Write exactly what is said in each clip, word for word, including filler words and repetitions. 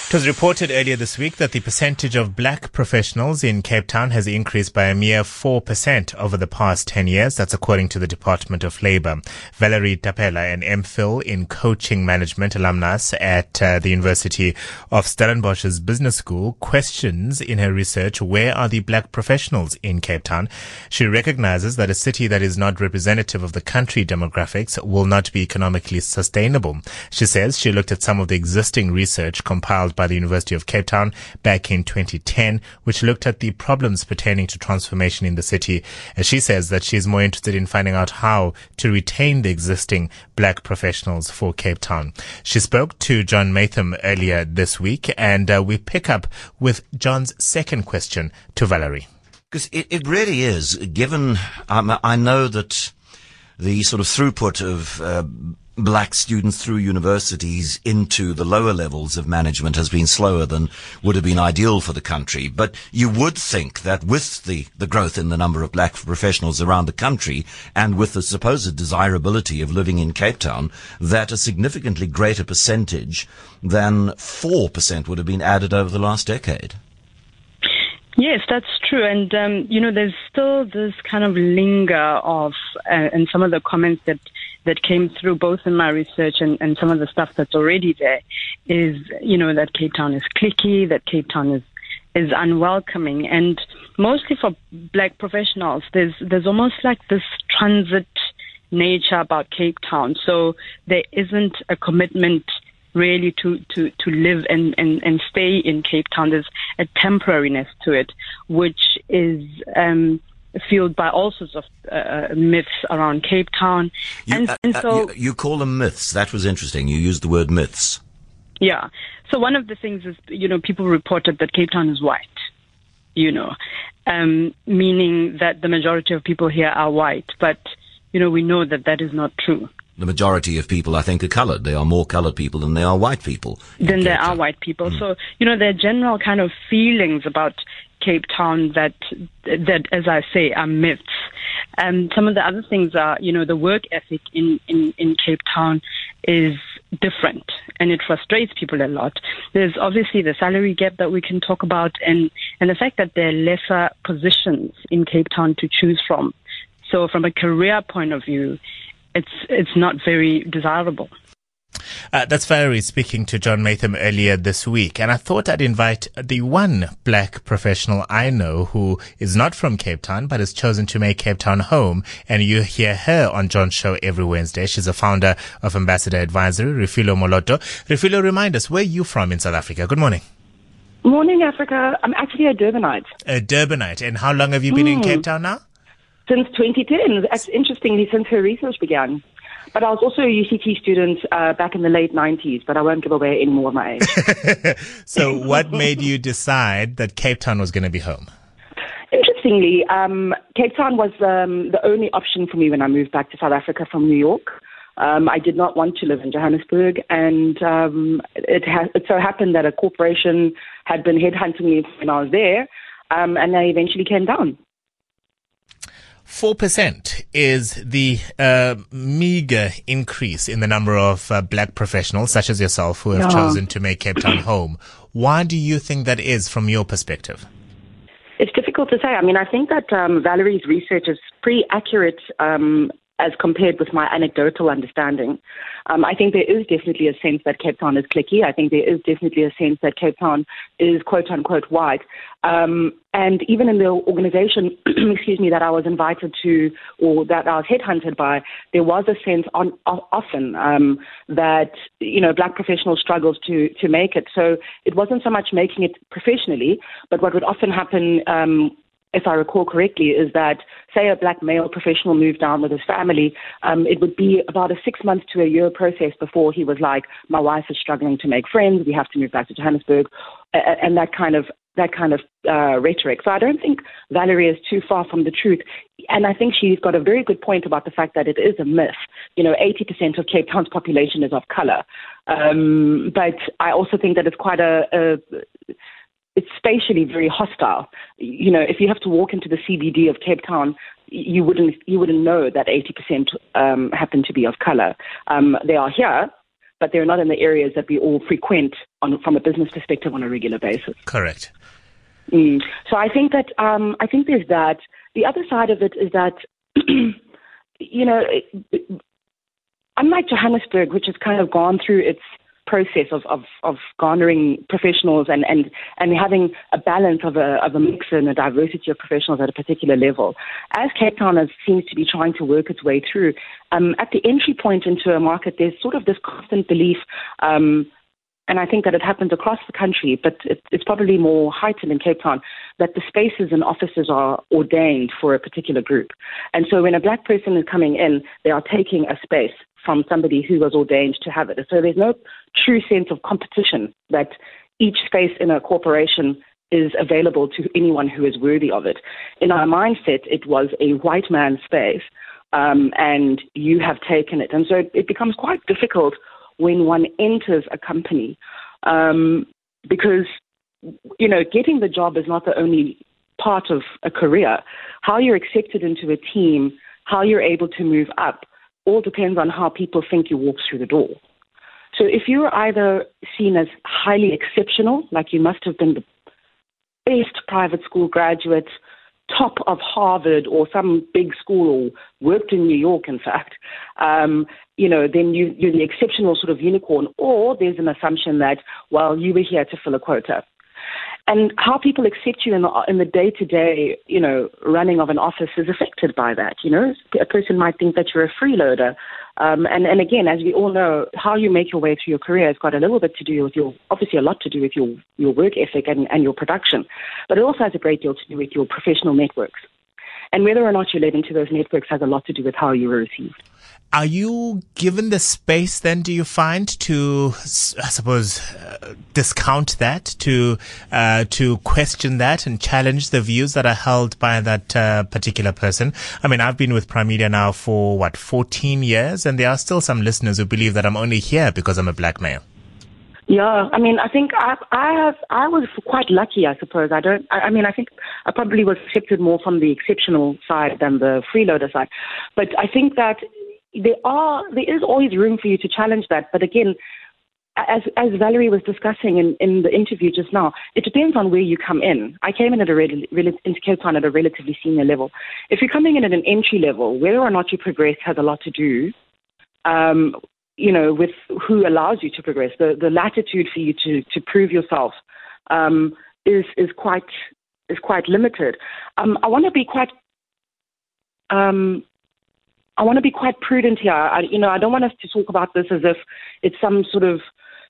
It was reported earlier this week that the percentage of black professionals in Cape Town has increased by a mere four percent over the past ten years. That's according to the Department of Labour. Valerie Tapela, an MPhil in coaching management alumnus at uh, the University of Stellenbosch's Business School, questions in her research, where are the black professionals in Cape Town? She recognizes that a city that is not representative of the country demographics will not be economically sustainable. She says she looked at some of the existing research compiled by the University of Cape Town back in twenty ten, which looked at the problems pertaining to transformation in the city. And she says that she's more interested in finding out how to retain the existing black professionals for Cape Town. She spoke to John Maytham earlier this week, and uh, we pick up with John's second question to Valerie. Because it, it really is, given um, I know that the sort of throughput of uh, black students through universities into the lower levels of management has been slower than would have been ideal for the country. But you would think that with the, the growth in the number of black professionals around the country and with the supposed desirability of living in Cape Town, that a significantly greater percentage than four percent would have been added over the last decade. Yes, that's true. And, um, you know, there's still this kind of linger of, uh, and some of the comments that, that came through both in my research and, and some of the stuff that's already there is, you know, that Cape Town is cliquey, that Cape Town is, is unwelcoming. And mostly for black professionals, there's, there's almost like this transit nature about Cape Town. So there isn't a commitment really to, to, to live and, and, and stay in Cape Town. There's a temporariness to it, which is um, fueled by all sorts of uh, myths around Cape Town. You, and, uh, and so, you, you call them myths. That was interesting. You used the word myths. Yeah. So one of the things is, you know, people reported that Cape Town is white, you know, um, meaning that the majority of people here are white. But, you know, we know that that is not true. The majority of people, I think, are coloured. There are more coloured people than there are white people. Than there are white people. Mm. So, you know, there are general kind of feelings about Cape Town that, that, as I say, are myths. And some of the other things are, you know, the work ethic in, in, in Cape Town is different, and it frustrates people a lot. There's obviously the salary gap that we can talk about, and, and the fact that there are lesser positions in Cape Town to choose from. So from a career point of view, It's it's not very desirable. Uh, that's Valerie speaking to John Maytham earlier this week. And I thought I'd invite the one black professional I know who is not from Cape Town but has chosen to make Cape Town home. And you hear her on John's show every Wednesday. She's a founder of Ambassador Advisory, Refilwe Moloto. Refilwe, remind us, where are you from in South Africa? Good morning. Morning, Africa. I'm actually a Durbanite. A Durbanite. And how long have you been mm. in Cape Town now? Since twenty ten, interestingly, since her research began. But I was also a U C T student uh, back in the late nineties, but I won't give away any more of my age. So what made you decide that Cape Town was going to be home? Interestingly, um, Cape Town was um, the only option for me when I moved back to South Africa from New York. Um, I did not want to live in Johannesburg, and um, it, ha- it so happened that a corporation had been headhunting me when I was there, um, and I eventually came down. Four percent is the uh, meager increase in the number of uh, black professionals, such as yourself, who have yeah. chosen to make Cape Town home. Why do you think that is, from your perspective? It's difficult to say. I mean, I think that um, Valerie's research is pretty accurate um, as compared with my anecdotal understanding. Um, I think there is definitely a sense that Cape Town is cliquey. I think there is definitely a sense that Cape Town is quote-unquote white. Um, and even in the organization, excuse me, that I was invited to or that I was headhunted by, there was a sense on, often um, that, you know, black professionals struggled to, to make it. So it wasn't so much making it professionally, but what would often happen um if I recall correctly, is that, say, a black male professional moved down with his family, um, it would be about a six months to a year process before he was like, my wife is struggling to make friends, we have to move back to Johannesburg, and that kind of that kind of uh, rhetoric. So I don't think Valerie is too far from the truth. And I think she's got a very good point about the fact that it is a myth. You know, eighty percent of Cape Town's population is of color. Um, but I also think that it's quite a... a it's spatially very hostile. You know, if you have to walk into the C B D of Cape Town, you wouldn't you wouldn't know that eighty percent um, happen to be of color. Um, they are here, but they're not in the areas that we all frequent on, from a business perspective on a regular basis. Correct. Mm. So I think that um, I think there's that. The other side of it is that, you know, it, unlike Johannesburg, which has kind of gone through its process of, of, of garnering professionals and, and, and having a balance of a, of a mix and a diversity of professionals at a particular level, as Cape Town has, seems to be trying to work its way through, um, at the entry point into a market, there's sort of this constant belief, um, and I think that it happens across the country, but it, it's probably more heightened in Cape Town, that the spaces and offices are ordained for a particular group. And so when a black person is coming in, they are taking a space from somebody who was ordained to have it. So there's no true sense of competition that each space in a corporation is available to anyone who is worthy of it. In our mindset, it was a white man's space, um, and you have taken it. And so it, it becomes quite difficult when one enters a company, um, because, you know, getting the job is not the only part of a career. How you're accepted into a team, how you're able to move up, all depends on how people think you walk through the door. So if you're either seen as highly exceptional, like you must have been the best private school graduate, top of Harvard or some big school, or worked in New York, in fact, um, you know, then you, you're the exceptional sort of unicorn, or there's an assumption that, well, you were here to fill a quota. And how people accept you in the, in the day-to-day, you know, running of an office is affected by that. You know, a person might think that you're a freeloader. Um, and, and again, as we all know, how you make your way through your career has got a little bit to do with your, obviously a lot to do with your, your work ethic and, and your production. But it also has a great deal to do with your professional networks. And whether or not you're led into those networks has a lot to do with how you were received. Are you given the space then, do you find, to, I suppose, uh, discount that, to uh, to question that and challenge the views that are held by that uh, particular person? I mean, I've been with Prime Media now for, what, fourteen years, and there are still some listeners who believe that I'm only here because I'm a black male. Yeah, I mean, I think I, I have, I was quite lucky, I suppose. I don't, I, I mean, I think I probably was accepted more from the exceptional side than the freeloader side. But I think that there are, there is always room for you to challenge that. But again, as as Valerie was discussing in, in the interview just now, it depends on where you come in. I came in at a rel- rel- into Cape Town at a relatively senior level. If you're coming in at an entry level, whether or not you progress has a lot to do um you know, with who allows you to progress. The the latitude for you to, to prove yourself um, is is quite is quite limited. Um, I want to be quite um, I want to be quite prudent here. I, you know, I don't want us to talk about this as if it's some sort of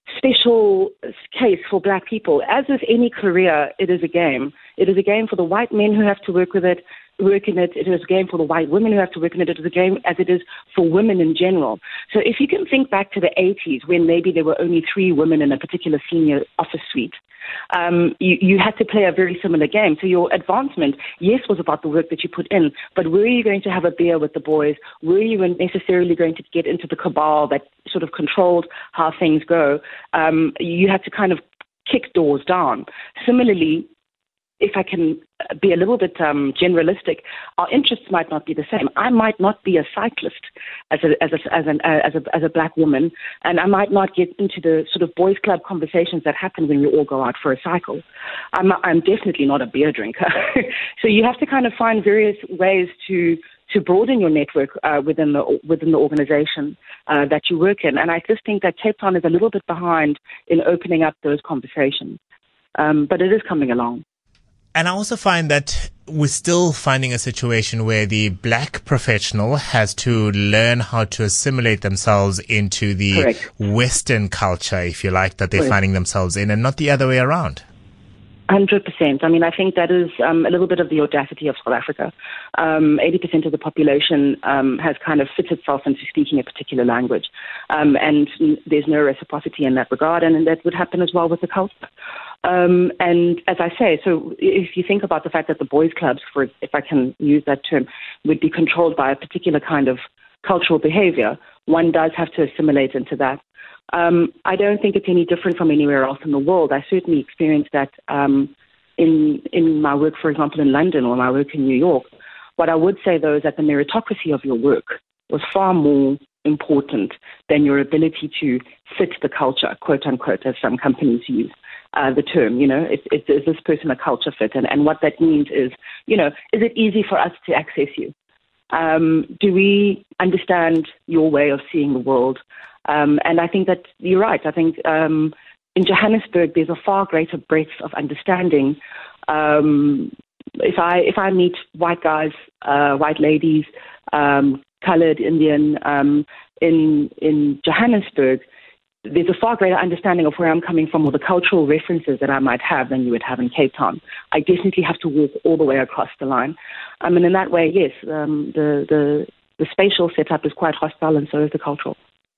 special case for black people. As with any career, it is a game. It is a game for the white men who have to work with it, work in it. It is a game for the white women who have to work in it. It is a game as it is for women in general. So if you can think back to the eighties when maybe there were only three women in a particular senior office suite, um, you, you had to play a very similar game. So your advancement, yes, was about the work that you put in, but were you going to have a beer with the boys? Were you necessarily going to get into the cabal that sort of controlled how things go? Um, you had to kind of kick doors down. Similarly, if I can be a little bit um, generalistic, our interests might not be the same. I might not be a cyclist as a as a as an uh, as a as a black woman, and I might not get into the sort of boys' club conversations that happen when we all go out for a cycle. I'm I'm definitely not a beer drinker. So you have to kind of find various ways to to broaden your network uh, within the within the organization uh, that you work in. And I just think that Cape Town is a little bit behind in opening up those conversations, um, but it is coming along. And I also find that we're still finding a situation where the black professional has to learn how to assimilate themselves into the Correct. Western culture, if you like, that they're Correct. finding themselves in, and not the other way around. one hundred percent. I mean, I think that is um, a little bit of the audacity of South Africa. Um, eighty percent of the population um, has kind of fit itself into speaking a particular language. Um, and there's no reciprocity in that regard, and that would happen as well with the culture. Um, and as I say, so if you think about the fact that the boys' clubs, for if I can use that term, would be controlled by a particular kind of cultural behavior, one does have to assimilate into that. Um, I don't think it's any different from anywhere else in the world. I certainly experienced that um, in in my work, for example, in London or my work in New York. What I would say, though, is that the meritocracy of your work was far more important than your ability to fit the culture, quote unquote, as some companies use uh, the term. You know, it, it, is this person a culture fit? And, and what that means is, you know, is it easy for us to access you? Um, do we understand your way of seeing the world? Um, and I think that you're right. I think um, in Johannesburg, there's a far greater breadth of understanding. Um, if I if I meet white guys, uh, white ladies, um, colored, Indian um, in in Johannesburg, there's a far greater understanding of where I'm coming from or the cultural references that I might have than you would have in Cape Town. I definitely have to walk all the way across the line. Um, and in that way, yes, um, the, the, the spatial setup is quite hostile, and so is the cultural.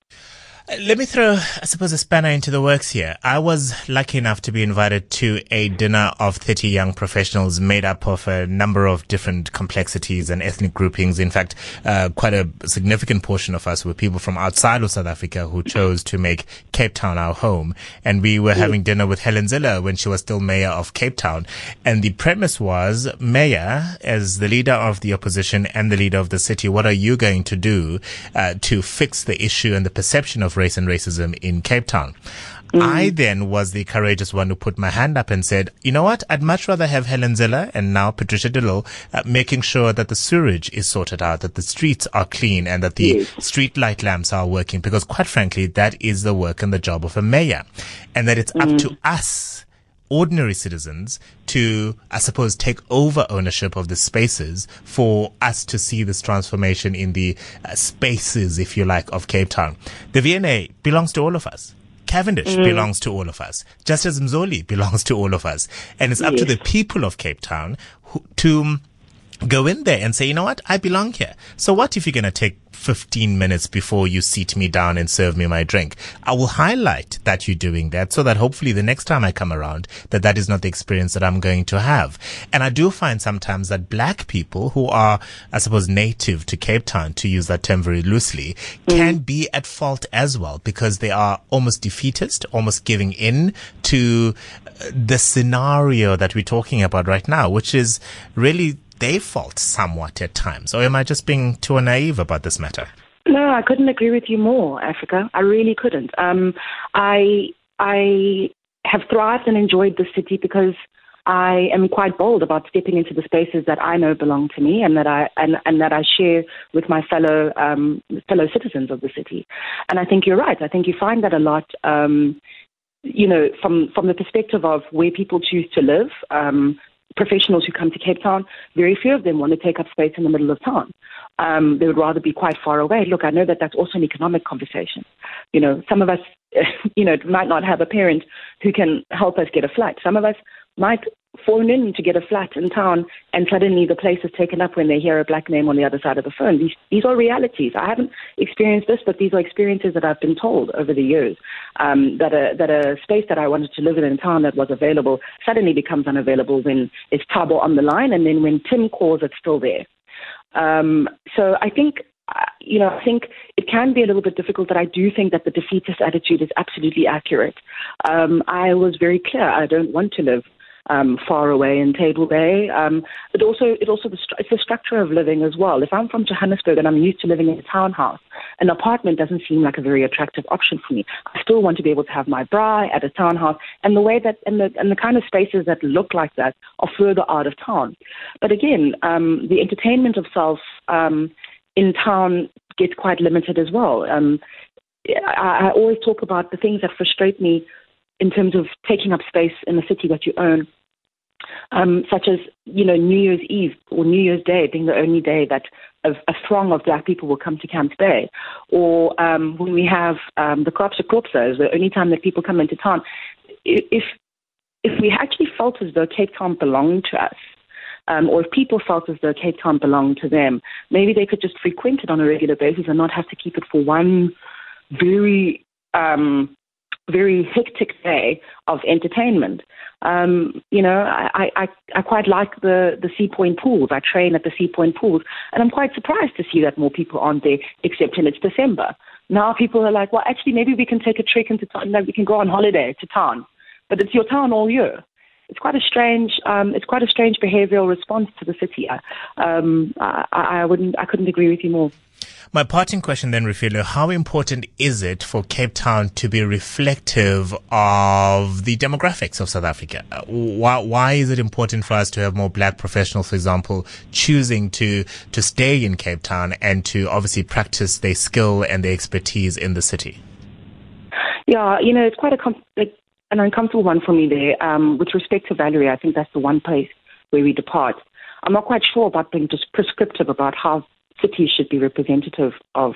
Let me throw, I suppose, a spanner into the works here. I was lucky enough to be invited to a dinner of thirty young professionals made up of a number of different complexities and ethnic groupings. In fact, uh, quite a significant portion of us were people from outside of South Africa who chose to make Cape Town our home. And we were having dinner with Helen Zille when she was still mayor of Cape Town. And the premise was, Mayor, as the leader of the opposition and the leader of the city, what are you going to do uh, to fix the issue and the perception of race and racism in Cape Town? Mm. I then was the courageous one who put my hand up and said, you know what, I'd much rather have Helen Zille and now Patricia de Lille uh, making sure that the sewage is sorted out, that the streets are clean, and that the yes. street light lamps are working, because quite frankly, that is the work and the job of a mayor, and that it's mm. up to us, ordinary citizens, to, I suppose, take over ownership of the spaces for us to see this transformation in the uh, spaces, if you like, of Cape Town. The V N A belongs to all of us. Cavendish mm. belongs to all of us. Just as Mzoli belongs to all of us. And it's up yes. to the people of Cape Town who, to go in there and say, you know what, I belong here. So what if you're going to take fifteen minutes before you seat me down and serve me my drink? I will highlight that you're doing that so that hopefully the next time I come around, that that is not the experience that I'm going to have. And I do find sometimes that black people who are, I suppose, native to Cape Town, to use that term very loosely, mm. can be at fault as well, because they are almost defeatist, almost giving in to the scenario that we're talking about right now, which is really their fault somewhat at times. Or am I just being too naive about this matter? No, I couldn't agree with you more, Africa. I really couldn't. Um, I I have thrived and enjoyed the city because I am quite bold about stepping into the spaces that I know belong to me and that I and, and that I share with my fellow um, fellow citizens of the city. And I think you're right. I think you find that a lot. Um, you know, from from the perspective of where people choose to live. Um, Professionals who come to Cape Town, very few of them want to take up space in the middle of town. Um, they would rather be quite far away. Look, I know that that's also an economic conversation. You know, some of us, you know, might not have a parent who can help us get a flat. Some of us might phone in to get a flat in town, and suddenly the place is taken up when they hear a black name on the other side of the phone. These these are realities. I haven't experienced this, but these are experiences that I've been told over the years, um, that a that a space that I wanted to live in in town that was available suddenly becomes unavailable when it's Thabo on the line, and then when Tim calls, it's still there. Um, so I think, you know, I think it can be a little bit difficult, but I do think that the defeatist attitude is absolutely accurate. Um, I was very clear. I don't want to live Um, far away in Table Bay, um, but also it also the stru- it's the structure of living as well. If I'm from Johannesburg and I'm used to living in a townhouse, an apartment doesn't seem like a very attractive option for me. I still want to be able to have my braai at a townhouse, and the way that and the and the kind of spaces that look like that are further out of town. But again, um, the entertainment of self um, in town gets quite limited as well. Um, I, I always talk about the things that frustrate me in terms of taking up space in the city that you own, um, such as, you know, New Year's Eve or New Year's Day being the only day that a, a throng of black people will come to Camps Bay, or um, when we have um, the Kaapse Klopse, the only time that people come into town. If if we actually felt as though Cape Town belonged to us, um, or if people felt as though Cape Town belonged to them, maybe they could just frequent it on a regular basis and not have to keep it for one very um, very hectic day of entertainment. Um, you know, I, I, I quite like the, the Sea Point pools. I train at the Sea Point pools, and I'm quite surprised to see that more people aren't there, except when it's December. Now people are like, well, actually, maybe we can take a trek into town. No, we can go on holiday to town, but it's your town all year. It's quite a strange, um, it's quite a strange behavioural response to the city. Um, I, I wouldn't, I couldn't agree with you more. My parting question then, Refilwe, how important is it for Cape Town to be reflective of the demographics of South Africa? Why, why is it important for us to have more black professionals, for example, choosing to, to stay in Cape Town and to obviously practice their skill and their expertise in the city? Yeah, you know, it's quite a com- like an uncomfortable one for me there. Um, with respect to Valerie, I think that's the one place where we depart. I'm not quite sure about being just prescriptive about how cities should be representative of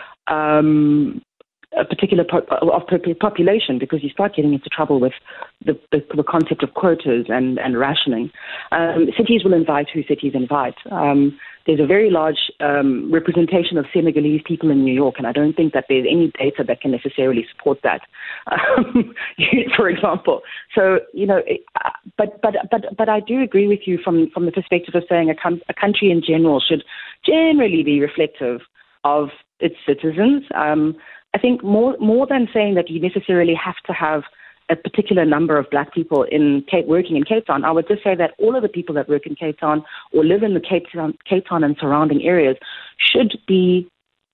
um, a particular po- of population, because you start getting into trouble with the, the, the concept of quotas and, and rationing. Um, cities will invite who cities invite. Um, there's a very large um, representation of Senegalese people in New York, and I don't think that there's any data that can necessarily support that, um, for example. So, you know, but but but but I do agree with you from, from the perspective of saying a, com- a country in general should generally be reflective of its citizens. Um, I think more more than saying that you necessarily have to have a particular number of black people in Cape, working in Cape Town, I would just say that all of the people that work in Cape Town or live in the Cape Town, Cape Town and surrounding areas should be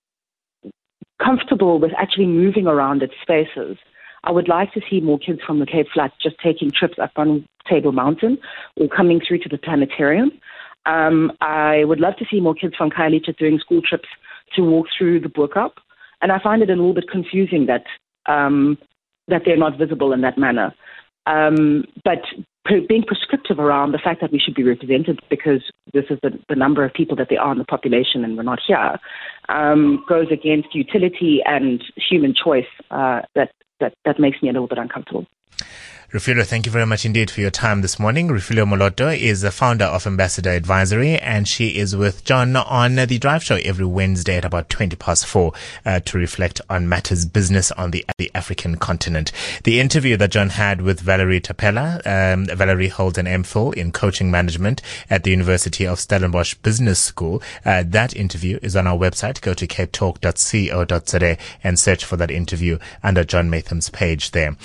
comfortable with actually moving around its spaces. I would like to see more kids from the Cape Flats just taking trips up on Table Mountain or coming through to the planetarium. Um, I would love to see more kids from Khayelitsha doing school trips to walk through the Boerkaap. And I find it a little bit confusing that um, that they're not visible in that manner. Um, but pre- being prescriptive around the fact that we should be represented because this is the, the number of people that there are in the population and we're not here, um, goes against utility and human choice. Uh, that, that, that makes me a little bit uncomfortable. Refilwe, thank you very much indeed for your time this morning. Refilwe Moloto is the founder of Ambassador Advisory, and she is with John on the Drive Show every Wednesday at about twenty past four uh, to reflect on matters business on the, the African continent. The interview that John had with Valerie Tapela, um, Valerie holds an MPhil in coaching management at the University of Stellenbosch Business School. Uh, that interview is on our website. Go to cape talk dot co dot za and search for that interview under John Maytham's page there.